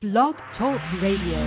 Blog Talk Radio.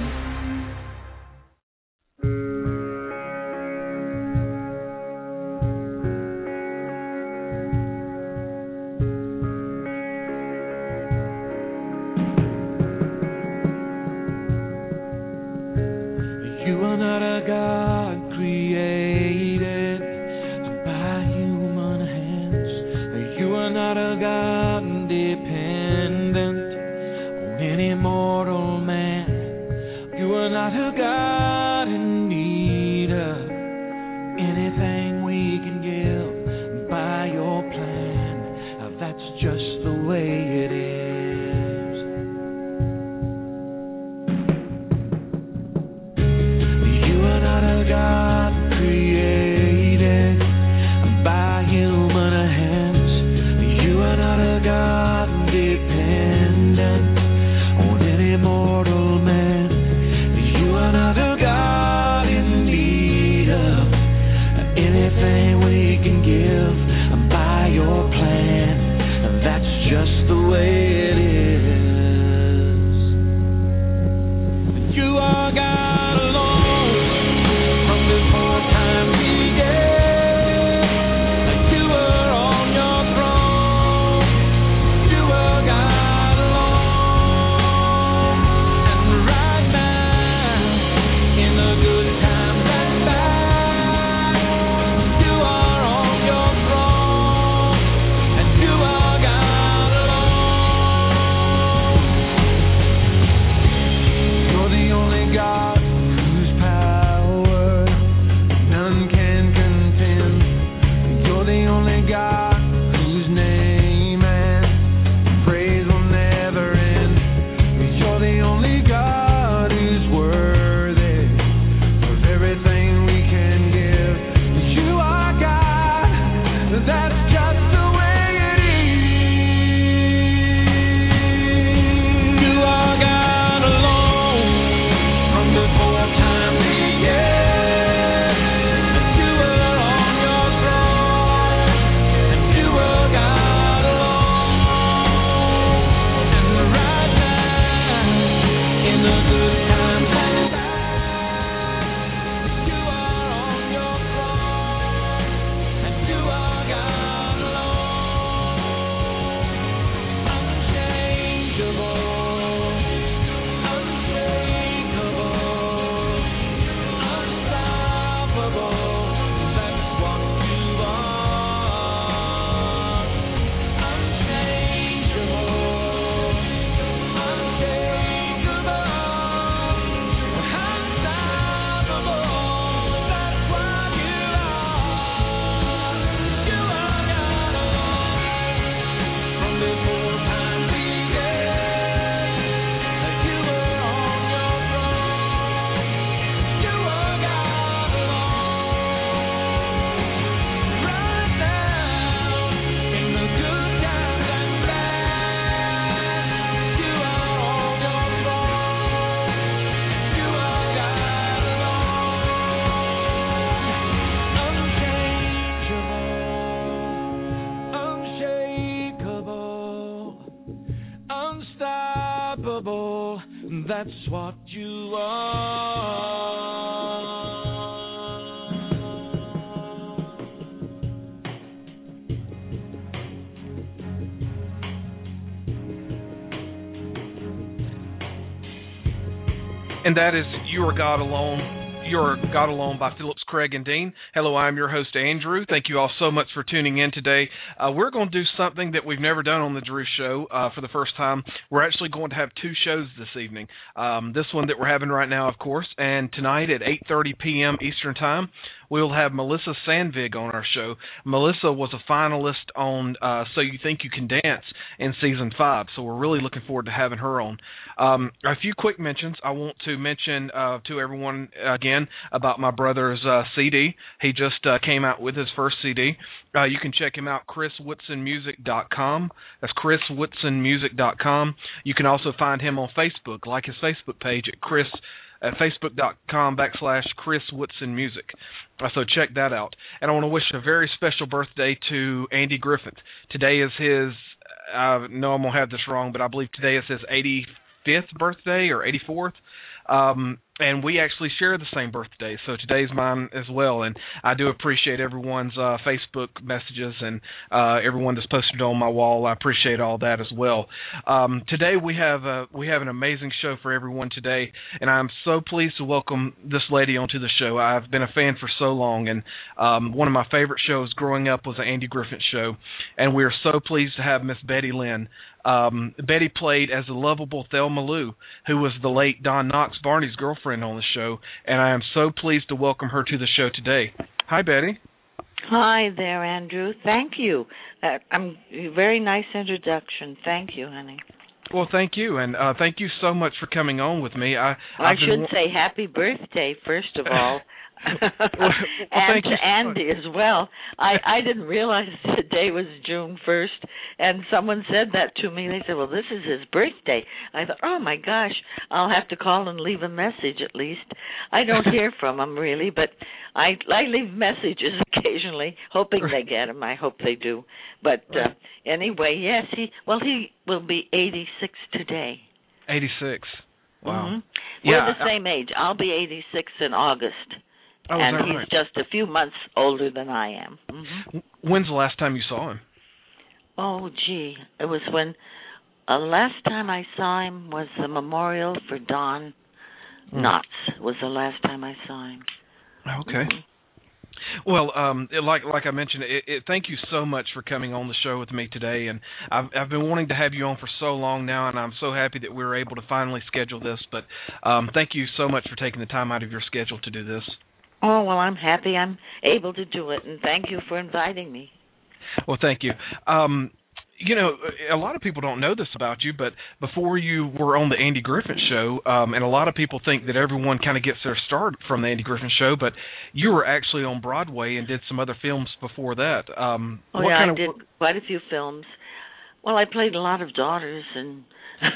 That's what you are. And that is You Are God Alone. You're God Alone by Phillips, Craig, and Dean. Hello, I'm your host, Andrew. Thank you all so much for tuning in today. We're going to do something that we've never done on the Drew Show for the first time. We're actually going to have two shows this evening. This one that we're having right now, of course, and tonight at 8:30 p.m. Eastern Time, we'll have Melissa Sandvig on our show. Melissa was a finalist on So You Think You Can Dance in Season 5, so we're really looking forward to having her on. A few quick mentions. I want to mention to everyone again about my brother's CD. He just came out with his first CD. You can check him out, chriswhitsonmusic.com. That's chriswhitsonmusic.com. You can also find him on Facebook, like his Facebook page at facebook.com/Chris Whitson Music. So check that out. And I want to wish a very special birthday to Andy Griffith. Today is his, no, I'm going to have this wrong, but I believe today is his 85th birthday or 84th. And we actually share the same birthday, so today's mine as well. And I do appreciate everyone's Facebook messages and everyone that's posted on my wall. I appreciate all that as well. Today we have an amazing show for everyone today, and I'm so pleased to welcome this lady onto the show. I've been a fan for so long, and one of my favorite shows growing up was the Andy Griffith Show, and we are so pleased to have Miss Betty Lynn. Betty played as the lovable Thelma Lou, who was the late Don Knotts, Barney's girlfriend on the show, and I am so pleased to welcome her to the show today. Hi, Betty. Hi there, Andrew. Thank you. Very nice introduction. Thank you, honey. Well, thank you, and thank you so much for coming on with me. I should say happy birthday, first of all. and to Andy as well. I didn't realize today was June 1st, and someone said that to me. They said, well, this is his birthday. I thought, oh, my gosh, I'll have to call and leave a message at least. I don't hear from him, really, but I leave messages occasionally, hoping they get them. I hope they do. But anyway, yes, he will be 86 today. 86. Wow. Mm-hmm. We're the same age. I'll be 86 in August. Oh, and he's right? just a few months older than I am. Mm-hmm. When's the last time you saw him? Oh, gee. It was when last time I saw him was the memorial for Don Knotts was the last time I saw him. Okay. Mm-hmm. Well, like I mentioned, thank you so much for coming on the show with me today, and I've been wanting to have you on for so long now, and I'm so happy that we were able to finally schedule this. But thank you so much for taking the time out of your schedule to do this. Oh, well, I'm happy I'm able to do it, and thank you for inviting me. Well, thank you. You know, a lot of people don't know this about you, but before you were on the Andy Griffith Show, and a lot of people think that everyone kind of gets their start from the Andy Griffith Show, but you were actually on Broadway and did some other films before that. I did quite a few films. Well, I played a lot of daughters, and,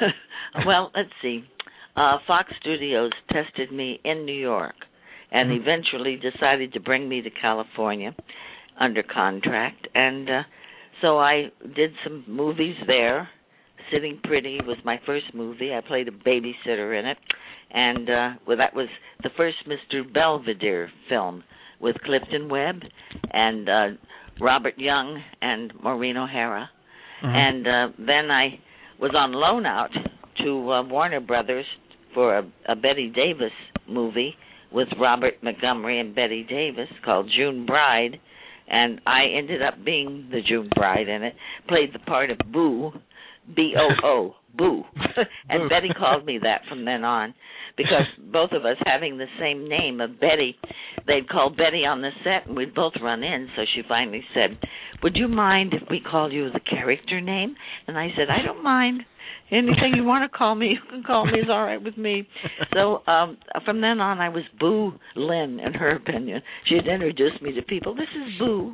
well, let's see. Fox Studios tested me in New York and eventually decided to bring me to California under contract, and so I did some movies there. Sitting Pretty was my first movie. I played a babysitter in it, and that was the first Mr. Belvedere film with Clifton Webb and Robert Young and Maureen O'Hara. And then I was on loan out to Warner Brothers for a Betty Davis movie with Robert Montgomery and Betty Davis called June Bride, and I ended up being the June Bride in it, played the part of Boo, B-O-O, Boo. And Betty called me that from then on, because both of us having the same name of Betty, they'd call Betty on the set, and we'd both run in, so she finally said, would you mind if we call you the character name? And I said, I don't mind. Anything you want to call me, you can call me. It's all right with me. So from then on, I was Boo Lynn, in her opinion. She had introduced me to people. This is Boo,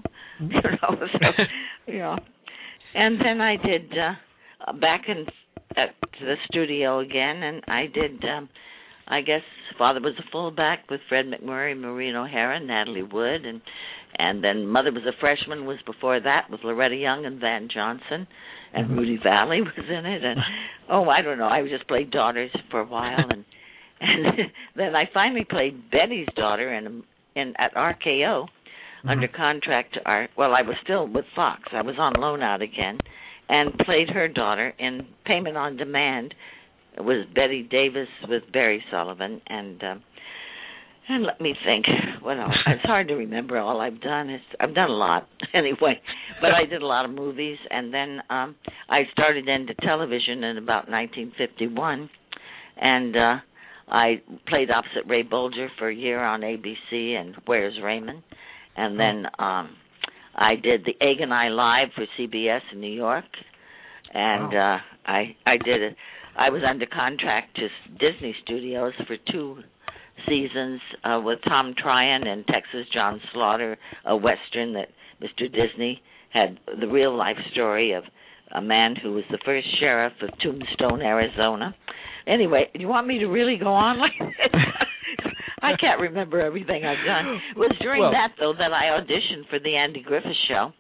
And then I did back at the studio again, and I did. I guess Father Was a Fullback with Fred McMurray, Maureen O'Hara, Natalie Wood, and then Mother Was a Freshman was before that with Loretta Young and Van Johnson. And Rudy Valley was in it, and I don't know. I just played daughters for a while, and then I finally played Betty's daughter at RKO under contract to I was still with Fox. I was on loan out again, and played her daughter in Payment on Demand. It was Betty Davis with Barry Sullivan, and let me think. Well, it's hard to remember all I've done. I've done a lot anyway, but I did a lot of movies, and then I started into television in about 1951, and I played opposite Ray Bolger for a year on ABC and Where's Raymond, and then I did the Egg and I Live for CBS in New York, and I did it. I was under contract to Disney Studios for 2 seasons with Tom Tryon and Texas John Slaughter, a Western that Mr. Disney had, the real life story of a man who was the first sheriff of Tombstone, Arizona. Anyway, do you want me to really go on like this? I can't remember everything I've done. It was during that, though, that I auditioned for the Andy Griffith Show.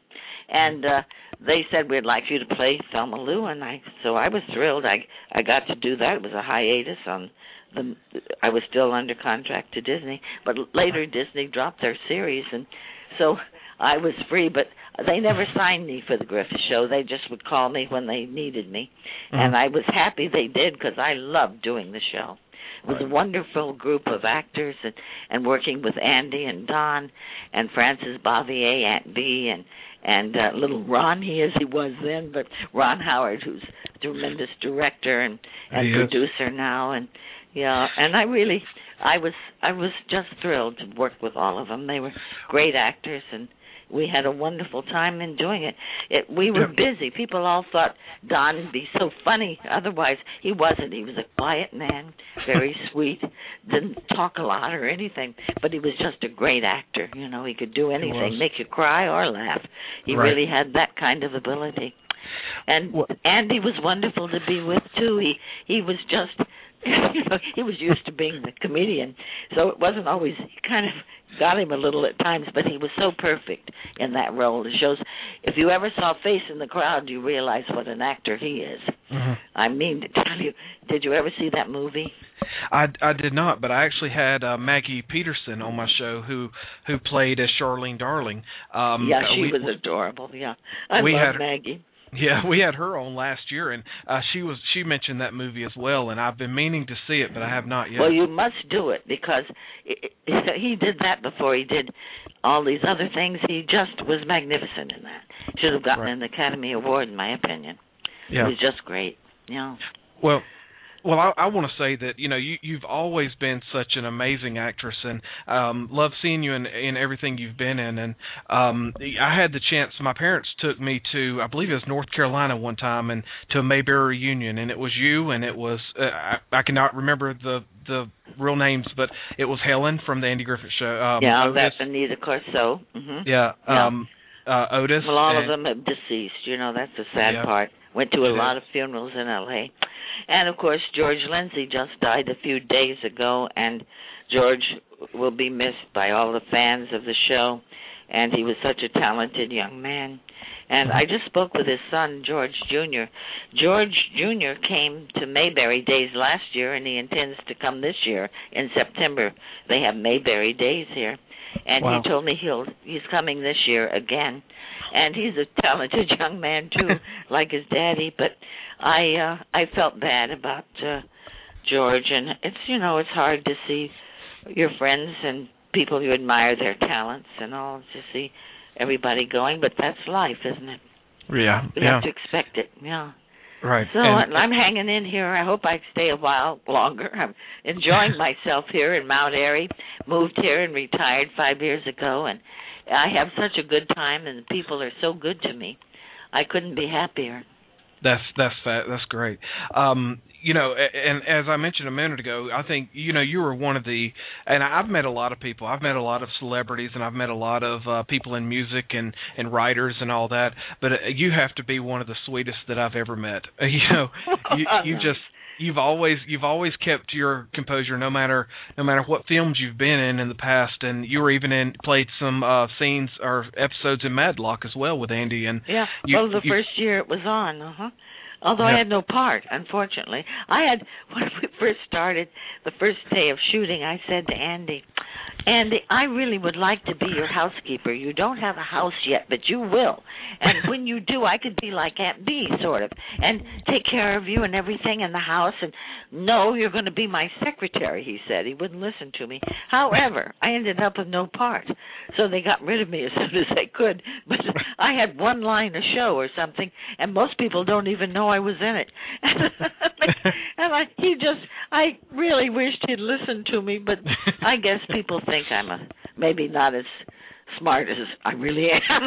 And they said, we'd like you to play Thelma Lou, and so I was thrilled. I got to do that. It was a hiatus on I was still under contract to Disney, but later Disney dropped their series, and so I was free, but they never signed me for the Griffith Show. They just would call me when they needed me, and I was happy they did because I loved doing the show. It was a wonderful group of actors, and working with Andy and Don and Francis Bavier, Aunt Bee, and little Ron, as he was then, but Ron Howard, who's a tremendous director and producer now, and I was just thrilled to work with all of them. They were great actors, and we had a wonderful time in doing it. We were busy. People all thought Don would be so funny. Otherwise, he wasn't. He was a quiet man, very sweet, didn't talk a lot or anything, but he was just a great actor. He could do anything, make you cry or laugh. He really had that kind of ability. And Andy was wonderful to be with, too. He was just... he was used to being the comedian, so it wasn't always, kind of got him a little at times, but he was so perfect in that role. It shows, if you ever saw a face in the crowd, you realize what an actor he is. I mean to tell you, did you ever see that movie? I did not, but I actually had Maggie Peterson on my show who played as Charlene Darling. She was adorable, I love Maggie. Yeah, we had her on last year, and she mentioned that movie as well, and I've been meaning to see it, but I have not yet. Well, you must do it, because he did that before he did all these other things. He just was magnificent in that. Should have gotten an Academy Award, in my opinion. Yeah. He was just great. Well, I want to say that you've always been such an amazing actress, and love seeing you in everything you've been in. And I had the chance. My parents took me to, I believe it was North Carolina one time, and to a Mayberry reunion, and it was you, and it was I cannot remember the real names, but it was Helen from the Andy Griffith Show. That's Anita Corso. Otis. Well, all of them have deceased. That's the sad part. Went to a lot of funerals in L.A. And, of course, George Lindsay just died a few days ago, and George will be missed by all the fans of the show, and he was such a talented young man. And I just spoke with his son, George Jr. George Jr. came to Mayberry Days last year, and he intends to come this year in September. They have Mayberry Days here. And he told me he's coming this year again. And he's a talented young man, too, like his daddy. But I felt bad about George. And it's hard to see your friends and people you admire their talents and all, to see everybody going. But that's life, isn't it? Yeah. We have to expect it, Right. So I'm hanging in here. I hope I stay a while longer. I'm enjoying myself here in Mount Airy. Moved here and retired 5 years ago, and I have such a good time, and the people are so good to me. I couldn't be happier. That's great. And as I mentioned a minute ago, I think you were one of the, and I've met a lot of people. I've met a lot of celebrities, and I've met a lot of people in music and writers and all that. But you have to be one of the sweetest that I've ever met. You've always kept your composure, no matter what films you've been in the past, and you were even played some scenes or episodes in Madlock as well with Andy. And the first year it was on, Although I had no part, unfortunately. When we first started, the first day of shooting, I said to Andy, I really would like to be your housekeeper. You don't have a house yet, but you will. And when you do, I could be like Aunt Bee, sort of, and take care of you and everything in the house. And no, you're going to be my secretary, he said. He wouldn't listen to me. However, I ended up with no part. So they got rid of me as soon as they could. But I had one line a show or something, and most people don't even know I was in it. And I really wished he'd listened to me, but I guess people think I'm maybe not as smart as I really am.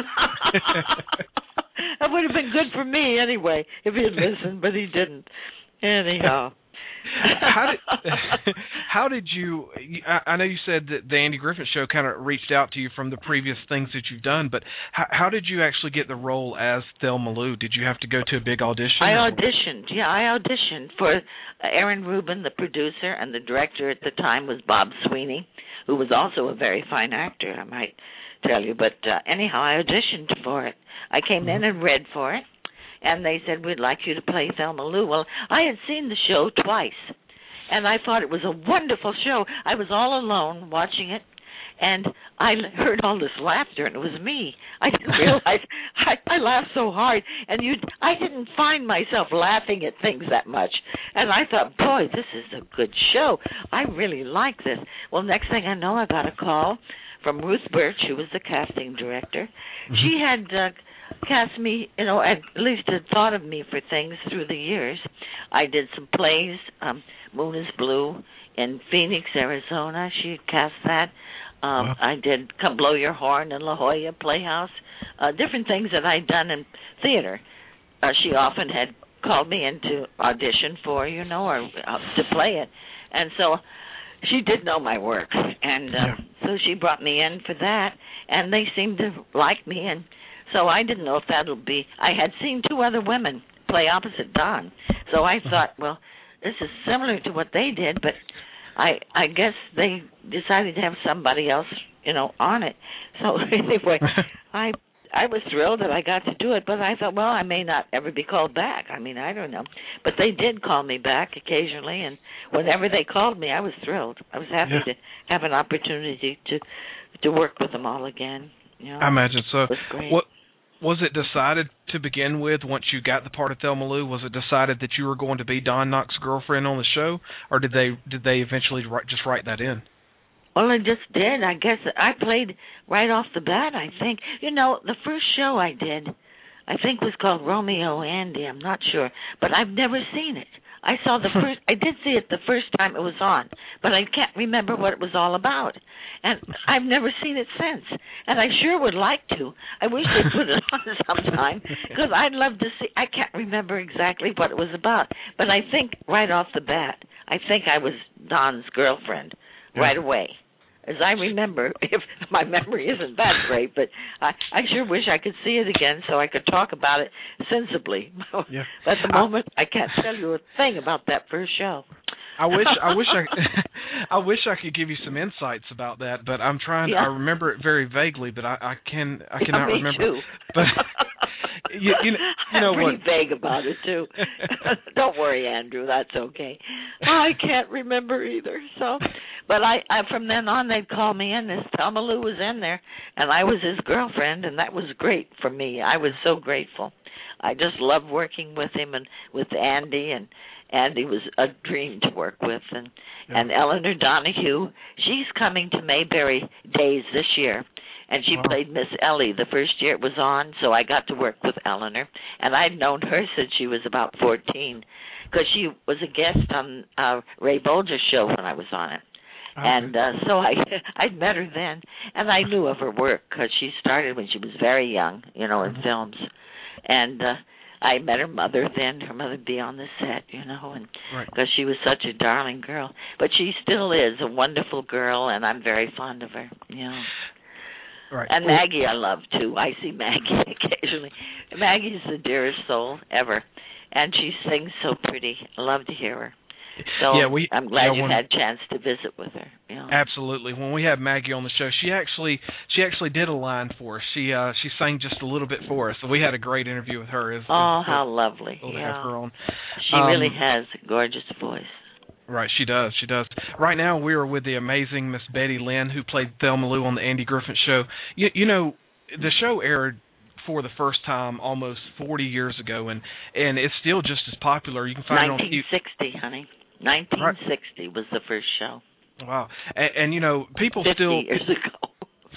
That would have been good for me anyway if he'd listened, but he didn't. Anyhow, How did you? I know you said that the Andy Griffith Show kind of reached out to you from the previous things that you've done, but how did you actually get the role as Thelma Lou? Did you have to go to a big audition? I auditioned. Yeah, I auditioned for Aaron Rubin, the producer, and the director at the time was Bob Sweeney, who was also a very fine actor, I might tell you. But anyhow, I auditioned for it. I came in and read for it. And they said, we'd like you to play Thelma Lou. Well, I had seen the show twice, and I thought it was a wonderful show. I was all alone watching it, and I heard all this laughter, and it was me. I didn't realize I laughed so hard, and I didn't find myself laughing at things that much. And I thought, boy, this is a good show. I really like this. Well, next thing I know, I got a call from Ruth Birch, who was the casting director. Mm-hmm. She had cast me, at least had thought of me for things through the years. I did some plays, Moon is Blue, in Phoenix, Arizona. She had cast that. Wow. I did Come Blow Your Horn in La Jolla Playhouse, different things that I'd done in theater. She often had called me in to audition for, or to play it. And so she did know my work. And so she brought me in for that, and they seemed to like me, and so I didn't know if that'll be. I had seen two other women play opposite Don, so I thought, well, this is similar to what they did, but I guess they decided to have somebody else, on it. So anyway, I was thrilled that I got to do it, but I thought, well, I may not ever be called back. I mean, I don't know, but they did call me back occasionally, and whenever they called me, I was thrilled. I was happy to have an opportunity to work with them all again. I imagine so. It was great. Was it decided to begin with, once you got the part of Thelma Lou, was it decided that you were going to be Don Knotts' girlfriend on the show, or did they eventually just write that in? Well, I just did. I guess I played right off the bat, I think. The first show I did, I think was called Romeo Andy. I'm not sure, but I've never seen it. I saw the first. I did see it the first time it was on, but I can't remember what it was all about. And I've never seen it since. And I sure would like to. I wish they'd put it on sometime, because I'd love to see. I can't remember exactly what it was about, but I think right off the bat, I think I was Don's girlfriend right away. As I remember, if my memory isn't that great, but I sure wish I could see it again so I could talk about it sensibly. Yeah. But at the moment, I can't tell you a thing about that first show. I wish I could give you some insights about that, but I'm trying. I remember it very vaguely, but I cannot remember. Too. But you know I'm pretty vague about it too. Don't worry, Andrew. That's okay. I can't remember either. So, but I from then on they'd call me in. This Thelma Lou was in there, and I was his girlfriend, and that was great for me. I was so grateful. I just loved working with him and with Andy, and Andy was a dream to work with. And Eleanor Donahue, she's coming to Mayberry Days this year, and she played Miss Ellie the first year it was on, so I got to work with Eleanor. And I'd known her since she was about 14, because she was a guest on Ray Bolger's show when I was on it. Okay. And so I'd met her then, and I knew of her work, because she started when she was very young, in films. And I met her mother then. Her mother would be on the set, and because she was such a darling girl. But she still is a wonderful girl, and I'm very fond of her, Right. And Maggie I love, too. I see Maggie occasionally. Maggie's the dearest soul ever, and she sings so pretty. I love to hear her. So I'm glad you had a chance to visit with her. Absolutely. When we had Maggie on the show, she actually did a line for us. She sang just a little bit for us. So we had a great interview with her. How lovely. To have her on. She really has a gorgeous voice. Right, she does. She does. Right now, we are with the amazing Miss Betty Lynn, who played Thelma Lou on the Andy Griffith Show. The show aired for the first time almost 40 years ago, and it's still just as popular. You can find it on 1960, honey. 1960 was the first show. Wow. And people 50 still... years ago.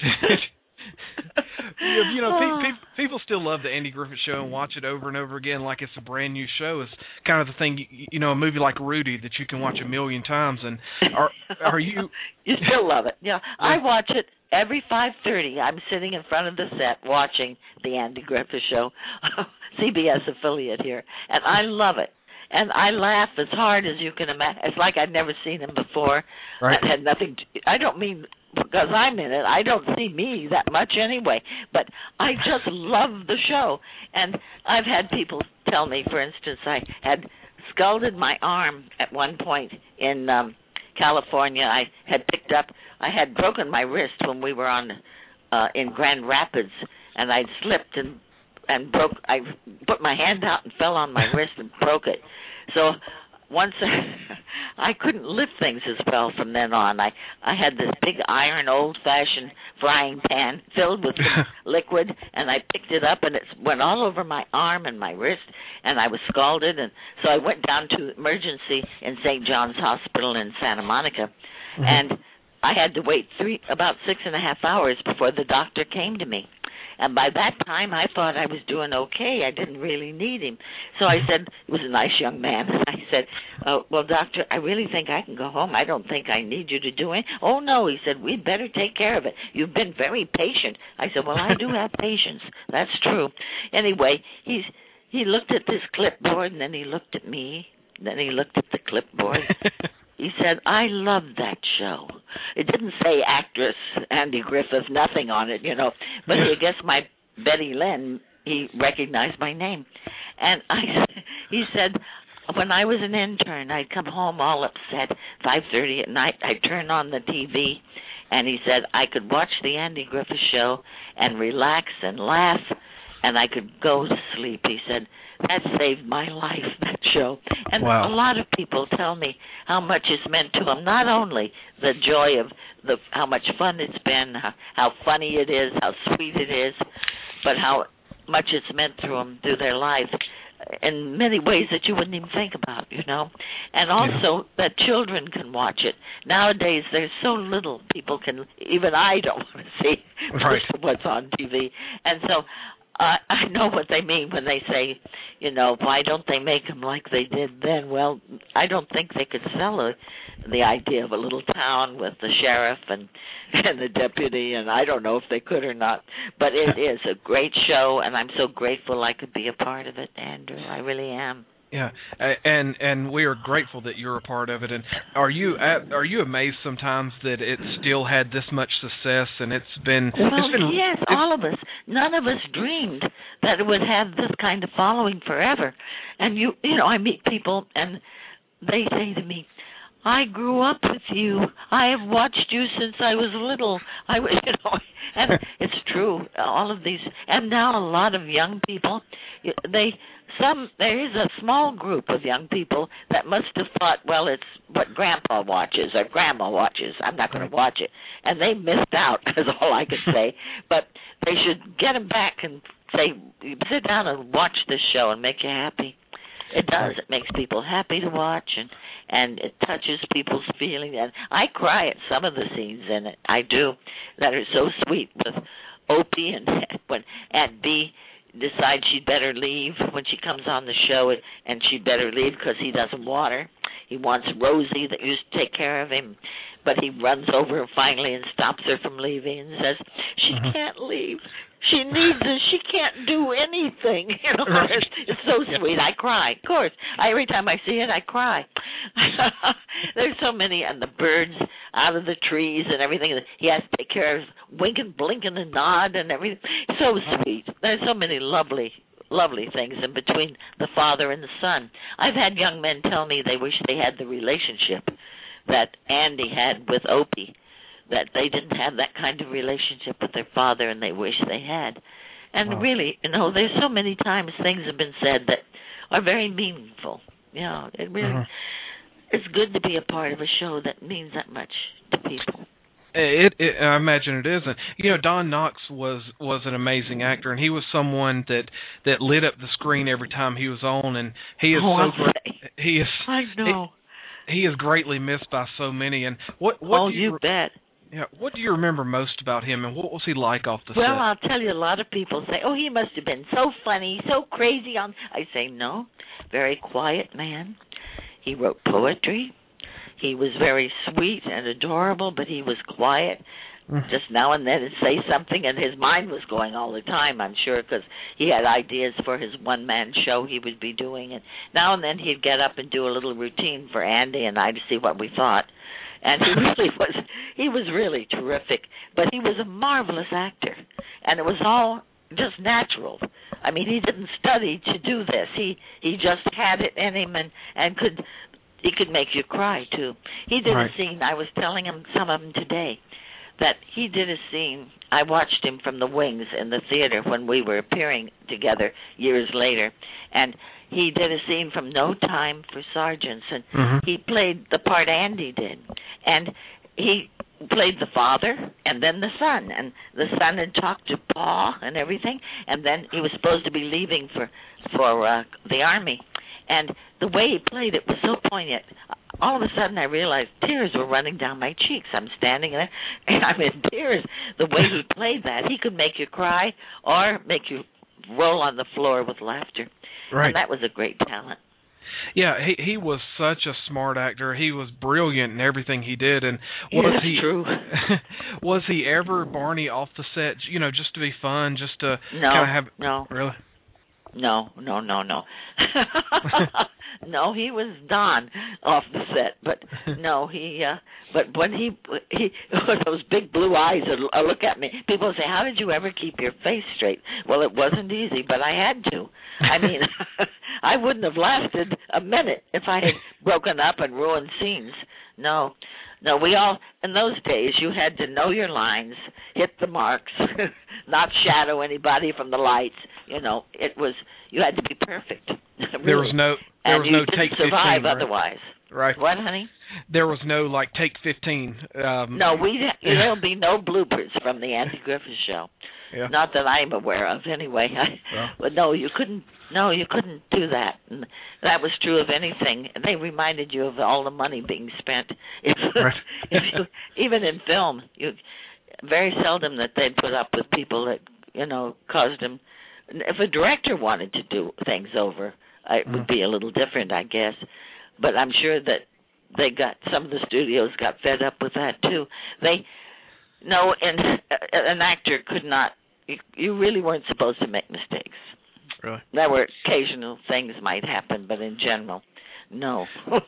People still love the Andy Griffith Show and watch it over and over again like it's a brand new show. It's kind of the thing, a movie like Rudy that you can watch a million times. And are you? You still love it? Yeah, I watch it every 5:30. I'm sitting in front of the set watching the Andy Griffith Show, CBS affiliate here, and I love it. and I laugh as hard as you can imagine. It's like I'd never seen him before. Right. It had nothing I don't mean because I'm in it. I don't see me that much anyway, but I just love the show. And I've had people tell me, for instance, I had scalded my arm at one point in California. I had broken my wrist when we were in Grand Rapids, and I'd slipped and broke. I put my hand out and fell on my wrist and broke it. So once I couldn't lift things as well from then on. I had this big iron, old-fashioned frying pan filled with some liquid, and I picked it up, and it went all over my arm and my wrist, and I was scalded. And so I went down to emergency in St. John's Hospital in Santa Monica, and I had to wait about 6.5 hours before the doctor came to me. And by that time, I thought I was doing okay. I didn't really need him. So I said, he was a nice young man. I said, well, doctor, I really think I can go home. I don't think I need you to do it. Oh, no, he said, we'd better take care of it. You've been very patient. I said, well, I do have patience. That's true. Anyway, he looked at this clipboard, and then he looked at me. Then he looked at the clipboard. He said, I love that show. It didn't say actress Andy Griffith, nothing on it, But I guess my Betty Lynn, he recognized my name. And he said, when I was an intern, I'd come home all upset, 5:30 at night. I'd turn on the TV, and he said I could watch the Andy Griffith show and relax and laugh, and I could go to sleep. He said, that saved my life, that show. And wow. A lot of people tell me how much it's meant to them, not only the joy of how much fun it's been, how funny it is, how sweet it is, but how much it's meant to them through their life in many ways that you wouldn't even think about, And also that children can watch it. Nowadays, there's so little people can, even I don't want to see most of what's on TV. And so I know what they mean when they say, why don't they make them like they did then? Well, I don't think they could sell the idea of a little town with the sheriff and the deputy, and I don't know if they could or not. But it is a great show, and I'm so grateful I could be a part of it, Andrew. I really am. Yeah, and we are grateful that you're a part of it. And are you amazed sometimes that it still had this much success? And it's been yes, all of us. None of us dreamed that it would have this kind of following forever. And I meet people and they say to me, I grew up with you. I have watched you since I was little. And it's true. All of these, and now a lot of young people, there is a small group of young people that must have thought, well, it's what Grandpa watches or Grandma watches. I'm not going to watch it. And they missed out, is all I can say. But they should get them back and say, sit down and watch this show and make you happy. It does. It makes people happy to watch, and it touches people's feelings. And I cry at some of the scenes in it. I do, that are so sweet with Opie and when Aunt Bee decides she'd better leave when she comes on the show, and she'd better leave because he doesn't want her. He wants Rosie that used to take care of him, but he runs over finally and stops her from leaving and says, she can't leave. She needs us. She can't do anything. It's so sweet. I cry. Of course. Every time I see it, I cry. There's so many, and the birds out of the trees and everything. He has to take care of winking, blinking, and nod and everything. So sweet. There's so many lovely things in between the father and the son. I've had young men tell me they wish they had the relationship that Andy had with Opie, that they didn't have that kind of relationship with their father, and they wish they had. And really, there's so many times things have been said that are very meaningful. It really, it's good to be a part of a show that means that much to people. I imagine it is. And Don Knotts was an amazing actor, and he was someone that lit up the screen every time he was on, and he is so great. He is. I know. He is greatly missed by so many. And what you bet. Yeah, what do you remember most about him, and what was he like off the set? Well, I'll tell you, a lot of people say, he must have been so funny, so crazy on. I say, no, very quiet man. He wrote poetry. He was very sweet and adorable, but he was quiet, just now and then he'd say something, and his mind was going all the time, I'm sure, because he had ideas for his one-man show he would be doing. And now and then he'd get up and do a little routine for Andy and I to see what we thought. And he was really terrific. But he was a marvelous actor, and it was all just natural. I mean, he didn't study to do this. He just had it in him, and he could make you cry too. He did a scene. I was telling him some of them today. That he did a scene. I watched him from the wings in the theater when we were appearing together years later, and he did a scene from No Time for Sergeants, and he played the part Andy did, and he played the father and then the son, and the son had talked to Pa and everything, and then he was supposed to be leaving for the army, and the way he played it was so poignant. All of a sudden, I realized tears were running down my cheeks. I'm standing there, and I'm in tears. The way he played that, he could make you cry or make you roll on the floor with laughter. Right. And that was a great talent. Yeah, he was such a smart actor. He was brilliant in everything he did. And true. Was he ever Barney off the set? You know, just to be fun, just to kind of have. No. Really? No. No, he was Don off the set, but no, but when he those big blue eyes that look at me, people say, "How did you ever keep your face straight?" Well, it wasn't easy, but I had to. I mean, I wouldn't have lasted a minute if I had broken up and ruined scenes. No, we all, in those days, you had to know your lines, hit the marks, not shadow anybody from the lights. You know, you had to be perfect. Really. There was no take 15. Survive otherwise. Right. What, honey? There was no take 15. No, there'll be no bloopers from the Andy Griffith Show. Yeah. Not that I'm aware of, anyway. But no, you couldn't. No, you couldn't do that. And that was true of anything. They reminded you of all the money being spent. Even in film, very seldom that they'd put up with people that caused them. If a director wanted to do things over, it would be a little different, I guess. But I'm sure that some of the studios got fed up with that too. And an actor could not. You really weren't supposed to make mistakes. Really? There were occasional things might happen, but in general, no.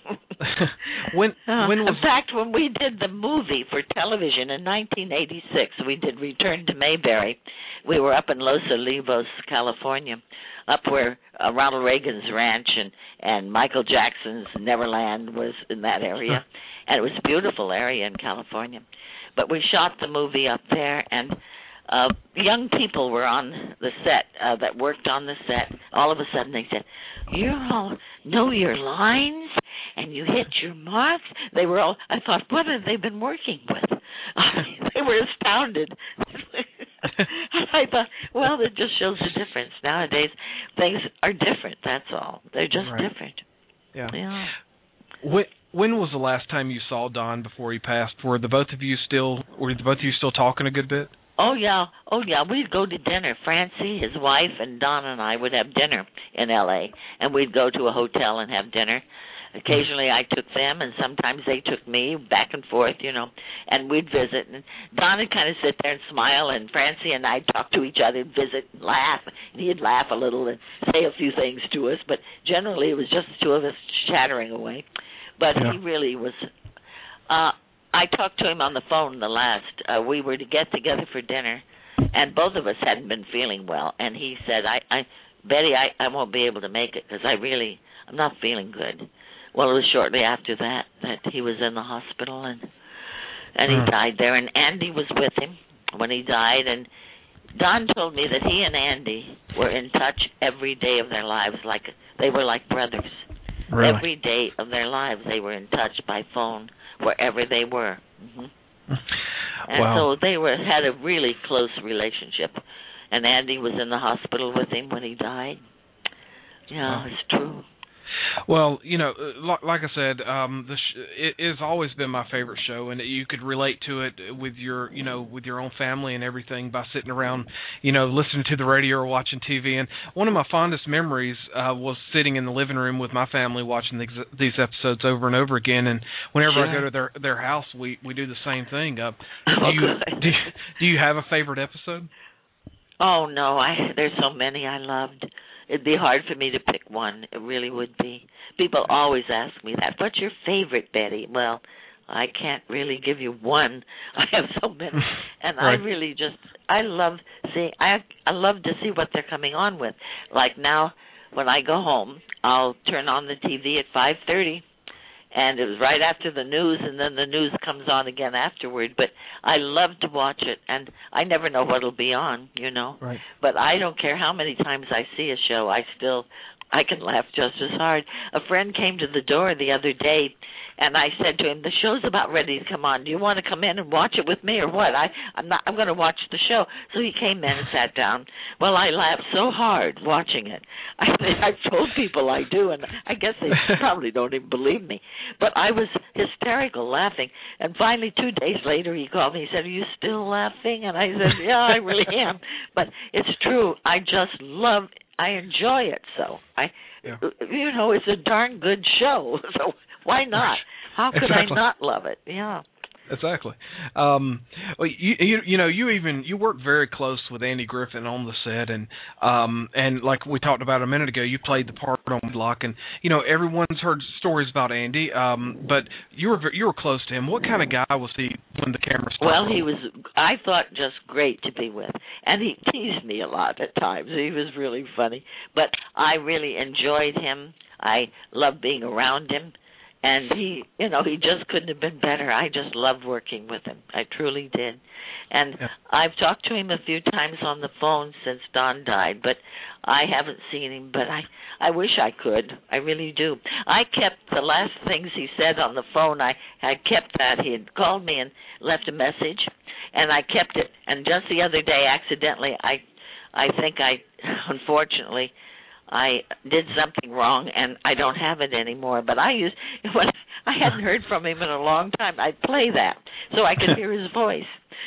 In fact, when we did the movie for television in 1986, we did Return to Mayberry. We were up in Los Olivos, California, up where Ronald Reagan's ranch and Michael Jackson's Neverland was in that area. And it was a beautiful area in California. But we shot the movie up there, and young people were on the set that worked on the set. All of a sudden they said, "You all know your lines and you hit your marks." They were all, I thought, what have they been working with? They were astounded. And I thought, well, it just shows the difference. Nowadays, things are different, that's all. They're just different. Yeah. When was the last time you saw Don before he passed? Were the both of you still talking a good bit? Oh yeah. We'd go to dinner. Francie, his wife, and Don and I would have dinner in L.A., and we'd go to a hotel and have dinner. Occasionally I took them, and sometimes they took me, back and forth, and we'd visit. And Don would kind of sit there and smile, and Francie and I'd talk to each other, visit, and laugh. And he'd laugh a little and say a few things to us, but generally it was just the two of us chattering away. But he really was... I talked to him on the phone the last. We were to get together for dinner, and both of us hadn't been feeling well. And he said, Betty, I won't be able to make it because I'm not feeling good. Well, it was shortly after that he was in the hospital, and he died there. And Andy was with him when he died. And Don told me that he and Andy were in touch every day of their lives, like they were like brothers. Really? Every day of their lives they were in touch by phone, wherever they were. And so they had a really close relationship. And Andy was in the hospital with him when he died. Yeah, it's true. Well, like I said, it has always been my favorite show, and you could relate to it with with your own family and everything by sitting around, listening to the radio or watching TV. And one of my fondest memories was sitting in the living room with my family watching these episodes over and over again. And whenever I go to their house, we do the same thing. Do you have a favorite episode? Oh no, there's so many I loved. It'd be hard for me to pick one. It really would be. People always ask me that. What's your favorite, Betty? Well, I can't really give you one. I have so many, and right. I love to see what they're coming on with. Like now, when I go home, I'll turn on the TV at 5:30. And it was right after the news, and then the news comes on again afterward. But I love to watch it, and I never know what'll be on, Right. But I don't care how many times I see a show, I can laugh just as hard. A friend came to the door the other day, and I said to him, "The show's about ready to come on. Do you want to come in and watch it with me or what?" I'm going to watch the show. So he came in and sat down. Well, I laughed so hard watching it. I've told people I do, and I guess they probably don't even believe me. But I was hysterical laughing. And finally, 2 days later, he called me. He said, "Are you still laughing?" And I said, "Yeah, I really am." But it's true. I enjoy it so. It's a darn good show. So why not? How could I not love it? Yeah. Exactly. Well, you worked very close with Andy Griffin on the set, and like we talked about a minute ago, you played the part on Whitlock, and everyone's heard stories about Andy, but you were close to him. What kind of guy was he when the camera stopped? Well, he was, I thought, just great to be with, and he teased me a lot at times. He was really funny, but I really enjoyed him. I loved being around him. And he just couldn't have been better. I just loved working with him. I truly did. And I've talked to him a few times on the phone since Don died, but I haven't seen him. But I wish I could. I really do. I kept the last things he said on the phone. I kept that. He had called me and left a message, and I kept it. And just the other day, accidentally, I think unfortunately, I did something wrong, and I don't have it anymore. But when I hadn't heard from him in a long time, I'd play that so I could hear his voice.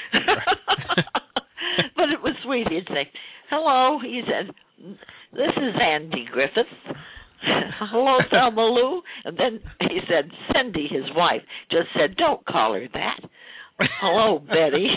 But it was sweet. He'd say, "Hello," he said, "this is Andy Griffith." "Hello, Thelma Lou." And then he said, Cindy, his wife, just said, "Don't call her that." "Hello, Betty."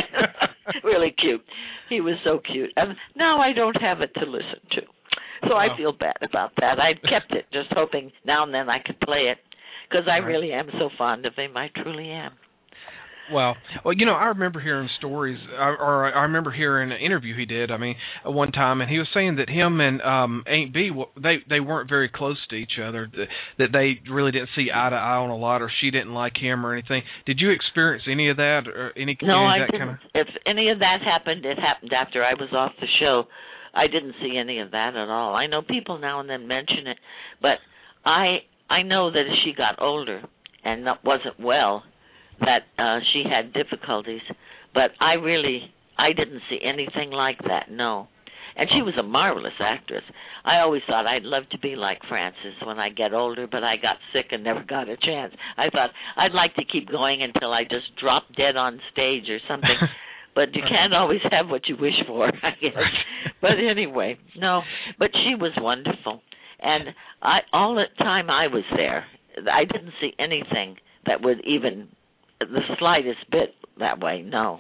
Really cute. He was so cute. And now I don't have it to listen to. So I feel bad about that. I kept it, just hoping now and then I could play it, because I really am so fond of him. I truly am. Well, I remember hearing stories, or I remember hearing an interview he did, one time, and he was saying that him and Aunt Bee, they weren't very close to each other, that they really didn't see eye to eye on a lot, or she didn't like him or anything. Did you experience any of that? No, I didn't. If any of that happened, it happened after I was off the show. I didn't see any of that at all. I know people now and then mention it, but I know that as she got older and wasn't well, that she had difficulties. But I didn't see anything like that, no. And she was a marvelous actress. I always thought I'd love to be like Frances when I get older, but I got sick and never got a chance. I thought I'd like to keep going until I just drop dead on stage or something. But you can't always have what you wish for, I guess. But anyway, no. But she was wonderful. And all the time I was there, I didn't see anything that would even the slightest bit that way, no.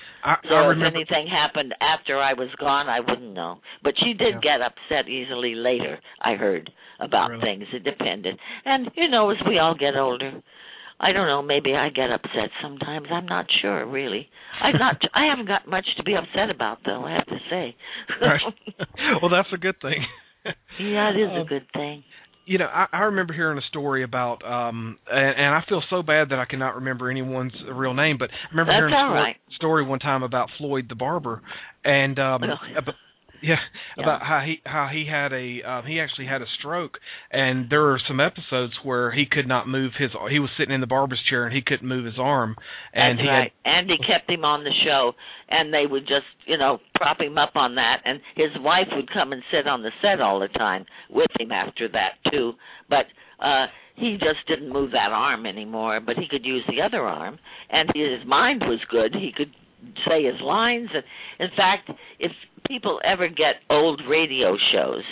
If anything happened after I was gone, I wouldn't know. But she did get upset easily later, I heard, about things. It depended. And, as we all get older, I don't know, maybe I get upset sometimes. I'm not sure, really. I haven't got much to be upset about, though, I have to say. Right. Well, that's a good thing. Yeah, it is a good thing. I remember hearing a story about, and I feel so bad that I cannot remember anyone's real name, but I remember hearing a story one time about Floyd the barber, and Yeah, about how he had he actually had a stroke, and there were some episodes where he could not move he was sitting in the barber's chair and he couldn't move his arm, and That's right. Andy kept him on the show, and they would just prop him up on that, and his wife would come and sit on the set all the time with him after that too, but he just didn't move that arm anymore, but he could use the other arm, and his mind was good. He could say his lines. And in fact, if people ever get old radio shows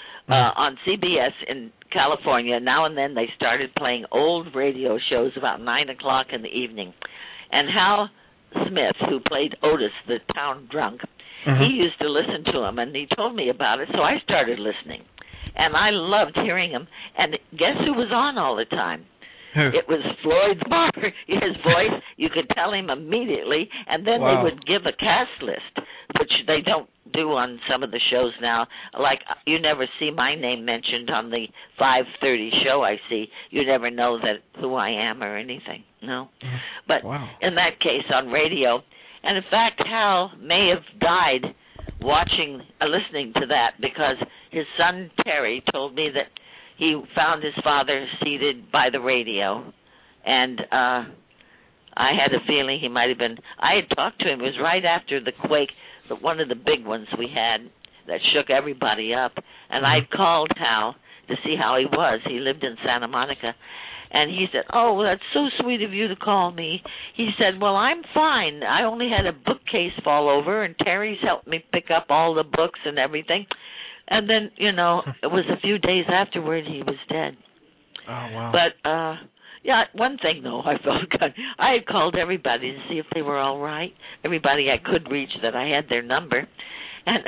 on CBS in California, now and then they started playing old radio shows about 9 o'clock in the evening. And Hal Smith, who played Otis, the town drunk, he used to listen to him, and he told me about it, so I started listening. And I loved hearing him. And guess who was on all the time? It was Floyd Barber. His voice, you could tell him immediately, and then they would give a cast list, which they don't do on some of the shows now. Like, you never see my name mentioned on the 5:30 show I see. You never know who I am or anything, no. But in that case, on radio, and in fact, Hal may have died listening to that, because his son Terry told me that he found his father seated by the radio, and I had a feeling he might have been. I had talked to him. It was right after the quake, one of the big ones we had that shook everybody up, and I called Hal to see how he was. He lived in Santa Monica, and he said, "Oh, that's so sweet of you to call me." He said, "Well, I'm fine. I only had a bookcase fall over, and Terry's helped me pick up all the books and everything." And then, it was a few days afterward he was dead. Oh, wow. But, one thing, though, I felt good. I had called everybody to see if they were all right, everybody I could reach that I had their number. And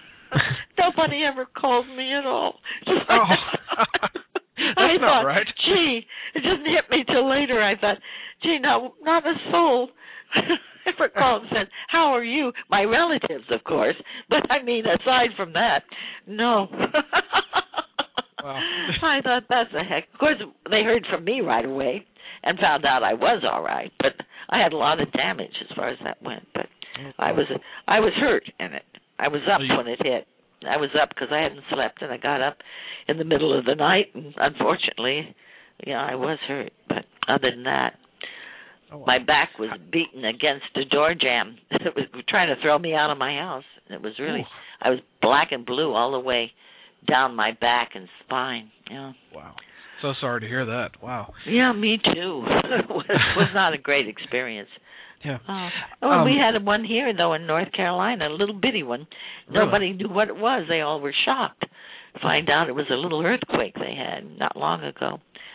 nobody ever called me at all. Oh. I That's not thought, right. Gee, it didn't hit me till later. I thought, gee, no, not a soul ever called and said, "How are you?" My relatives, of course, but I mean, aside from that, no. Wow. I thought, that's a heck. Of course, they heard from me right away and found out I was all right, but I had a lot of damage as far as that went. But I was hurt in it. I was up when it hit. I was up because I hadn't slept, and I got up in the middle of the night, and unfortunately, I was hurt. But other than that, my back was beaten against a door jamb. It was trying to throw me out of my house. It was really, I was black and blue all the way down my back and spine. Yeah. Wow. So sorry to hear that. Wow. Yeah, me too. It was not a great experience. Yeah. We had one here, though, in North Carolina, a little bitty one. Really? Nobody knew what it was. They all were shocked to find out it was a little earthquake they had not long ago.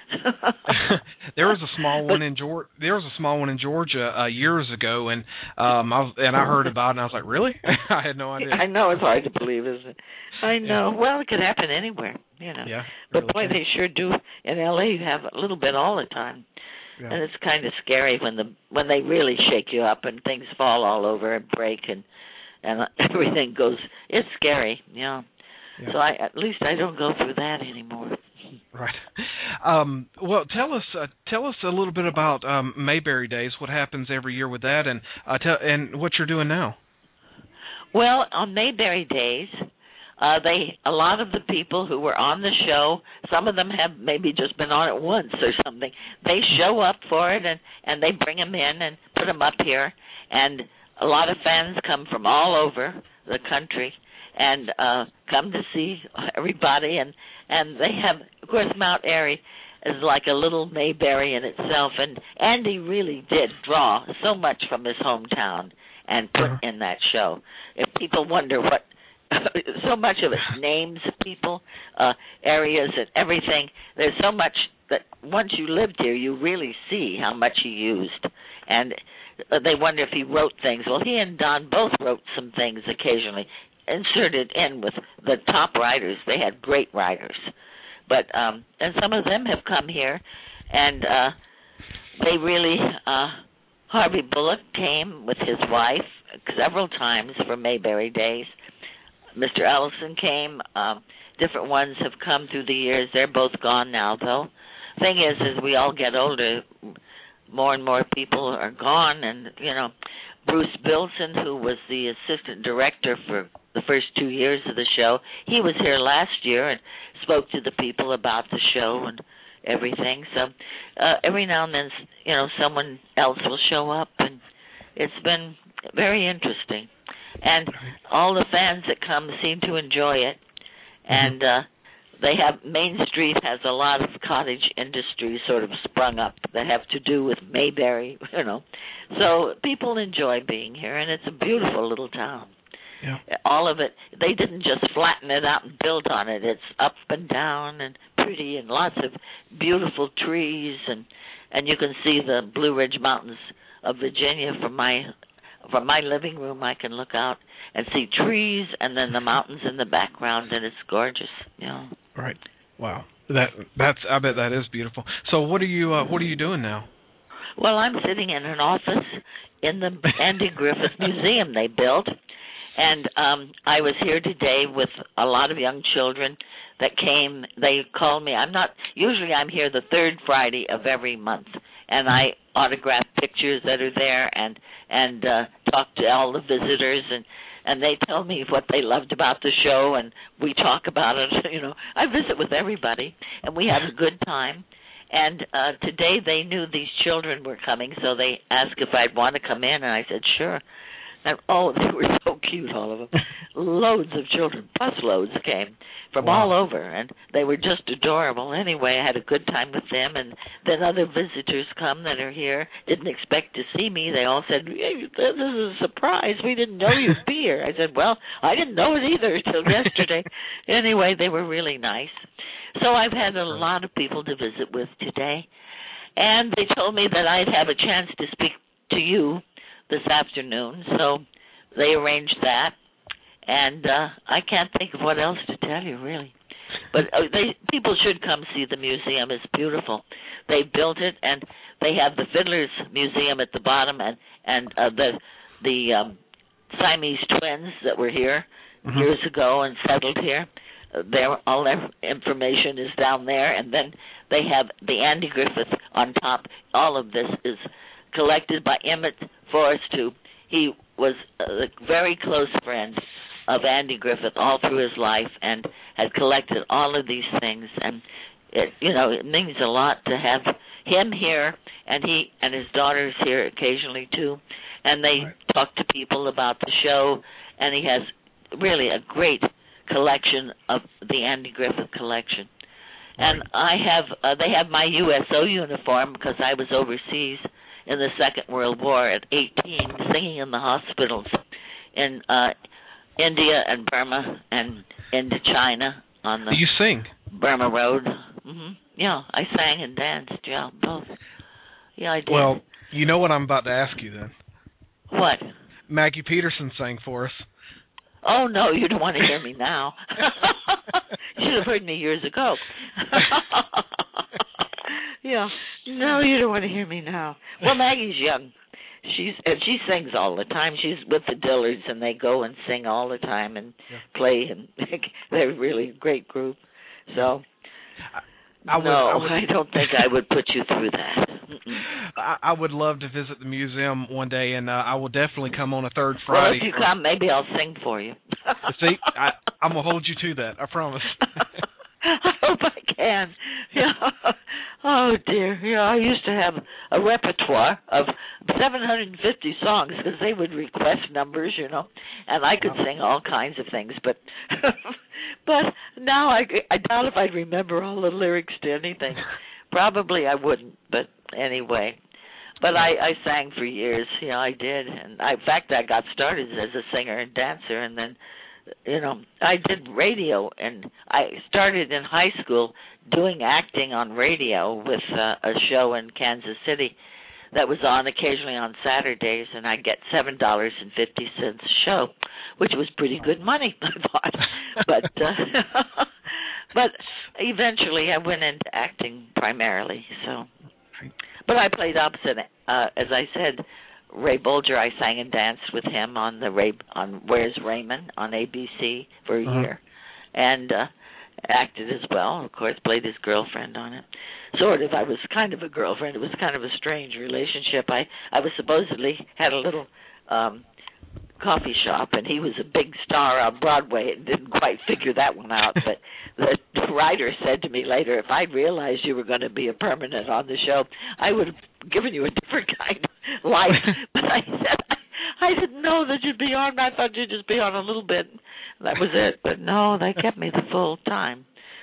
There was a small one in Georgia. There was a small one in Georgia years ago, and I heard about it, and I was like, really? I had no idea. I know, it's hard to believe, isn't it? I know. Yeah. Well, it could happen anywhere, Yeah. But really boy, they sure do. In L.A., you have a little bit all the time. Yeah. And it's kind of scary when they really shake you up and things fall all over and break and everything goes. It's scary, yeah. So at least I don't go through that anymore. Right. Well, tell us a little bit about Mayberry Days. What happens every year with that, and what you're doing now? Well, on Mayberry Days, a lot of the people who were on the show, some of them have maybe just been on it once or something. They show up for it, and they bring them in and put them up here. And a lot of fans come from all over the country and come to see everybody. And they have, of course, Mount Airy is like a little Mayberry in itself. And Andy really did draw so much from his hometown and put in that show. If people wonder what, so much of it names people, areas and everything. There's so much that once you lived here, you really see how much he used. And they wonder if he wrote things. Well, he and Don both wrote some things occasionally, inserted in with the top writers. They had great writers. But and some of them have come here, and they really, Harvey Bullock came with his wife several times for Mayberry Days. Mr. Ellison came. Different ones have come through the years. They're both gone now, though. Thing is, as we all get older, more and more people are gone. And, Bruce Bilson, who was the assistant director for the first 2 years of the show. He was here last year and spoke to the people about the show and everything. So every now and then, someone else will show up, and it's been very interesting. And all the fans that come seem to enjoy it. And they have, Main Street has a lot of cottage industries sort of sprung up that have to do with Mayberry, So people enjoy being here, and it's a beautiful little town. Yeah. All of it, they didn't just flatten it out and build on it. It's up and down and pretty, and lots of beautiful trees, and you can see the Blue Ridge Mountains of Virginia from my living room. I can look out and see trees and then the mountains in the background, and it's gorgeous. Right. Wow. That's I bet that is beautiful. So what are you doing now? Well, I'm sitting in an office in the Andy Griffith Museum they built, and I was here today with a lot of young children that came. They called me. Usually I'm here the third Friday of every month, and I autograph pictures that are there and talk to all the visitors, and they tell me what they loved about the show, and we talk about it. I visit with everybody, and we have a good time. And today they knew these children were coming, so they asked if I'd want to come in, and I said sure. And they were so cute, all of them. Loads of children, busloads came from all over, and they were just adorable. Anyway, I had a good time with them, and then other visitors come that are here, didn't expect to see me. They all said, hey, this is a surprise. We didn't know you'd be here. I said, well, I didn't know it either until yesterday. Anyway, they were really nice. So I've had a lot of people to visit with today, and they told me that I'd have a chance to speak to you this afternoon, so they arranged that, and I can't think of what else to tell you, really. But people should come see the museum. It's beautiful. They built it, and they have the Fiddler's Museum at the bottom, and the Siamese twins that were here years ago and settled here. All their information is down there, and then they have the Andy Griffith on top. All of this is collected by Emmett Forrest, who he was a very close friend of Andy Griffith all through his life, and had collected all of these things. And it means a lot to have him here, and he and his daughters here occasionally too, and they talk to people about the show. And he has really a great collection of the Andy Griffith collection. And they have my USO uniform because I was overseas in the Second World War at 18, singing in the hospitals in India and Burma and into China on the You sing? Burma Road. Yeah, I sang and danced, both. Yeah, I did. Well, you know what I'm about to ask you then. What? Maggie Peterson sang for us. Oh, no, you don't want to hear me now. You should have heard me years ago. Yeah. No, you don't want to hear me now. Well, Maggie's young. She sings all the time. She's with the Dillards, and they go and sing all the time and play, and they're really a great group. So, I don't think I would put you through that. I would love to visit the museum one day, and I will definitely come on a third Friday. Well, if you come, maybe I'll sing for you. See, I'm going to hold you to that. I promise. I hope I can. Yeah. Oh, dear. Yeah, I used to have a repertoire of 750 songs because they would request numbers, and I could sing all kinds of things. But now I doubt if I'd remember all the lyrics to anything. Probably I wouldn't, but anyway. But I sang for years. I did. And in fact, I got started as a singer and dancer, and then I did radio, and I started in high school doing acting on radio with a show in Kansas City that was on occasionally on Saturdays, and I'd get $7.50 a show, which was pretty good money, I thought. But eventually I went into acting primarily. But I played opposite, as I said. Ray Bolger, I sang and danced with him on Where's Raymond on ABC for a year, and acted as well. Of course, played his girlfriend on it. Sort of. I was kind of a girlfriend. It was kind of a strange relationship. I was supposedly had a little coffee shop, and he was a big star on Broadway and didn't quite figure that one out. But the writer said to me later, if I'd realized you were going to be a permanent on the show, I would have given you a different kind of life. But I said, I didn't know that you'd be on. I thought you'd just be on a little bit. That was it. But no, they kept me the full time.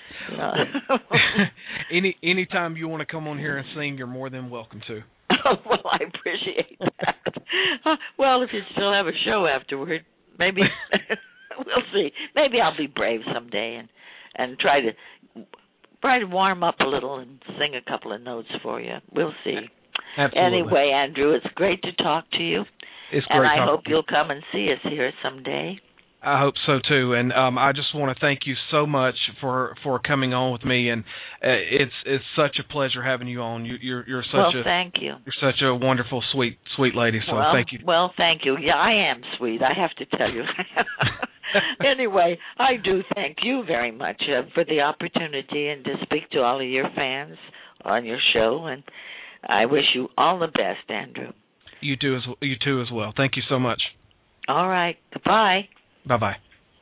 Anytime you want to come on here and sing, you're more than welcome to. Well, I appreciate that. Well, if you still have a show afterward, maybe we'll see. Maybe I'll be brave someday and try to warm up a little and sing a couple of notes for you. We'll see. Absolutely. Anyway, Andrew, it's great to talk to you. It's great. And I hope you'll come and see us here someday. I hope so too, and I just want to thank you so much for coming on with me, and it's such a pleasure having you on. You're such thank you. You're such a wonderful, sweet lady. So thank you. Well, thank you. Yeah, I am sweet. I have to tell you. Anyway, I do thank you very much for the opportunity and to speak to all of your fans on your show, and I wish you all the best, Andrew. You too as well. Thank you so much. All right. Goodbye. Bye-bye.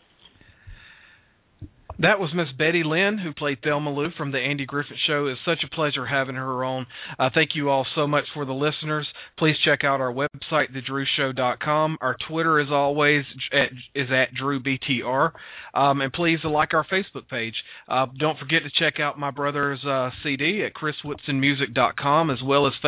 That was Miss Betty Lynn, who played Thelma Lou from the Andy Griffith Show. It's such a pleasure having her on. Thank you all so much for the listeners. Please check out our website, thedrewshow.com. Our Twitter, as always, is at DrewBTR. And please like our Facebook page. Don't forget to check out my brother's CD at chriswhitsonmusic.com, as well as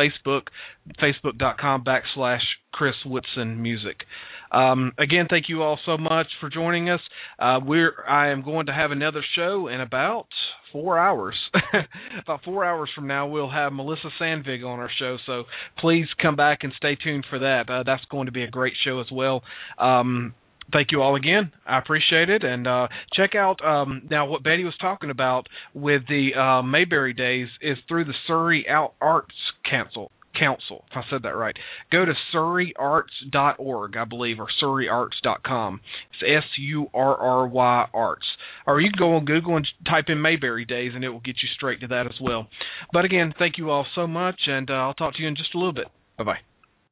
facebook.com/Chris Whitson Music. Again, thank you all so much for joining us. I am going to have another show in about 4 hours. About 4 hours from now, we'll have Melissa Sandvig on our show, so please come back and stay tuned for that. That's going to be a great show as well. Thank you all again. I appreciate it. And check out now what Betty was talking about with the Mayberry Days is through the Surrey Arts Council, if I said that right. Go to surreyarts.org, I believe, or surreyarts.com. It's SURRY Arts. Or you can go on Google and type in Mayberry Days, and it will get you straight to that as well. But again, thank you all so much, and I'll talk to you in just a little bit. Bye-bye.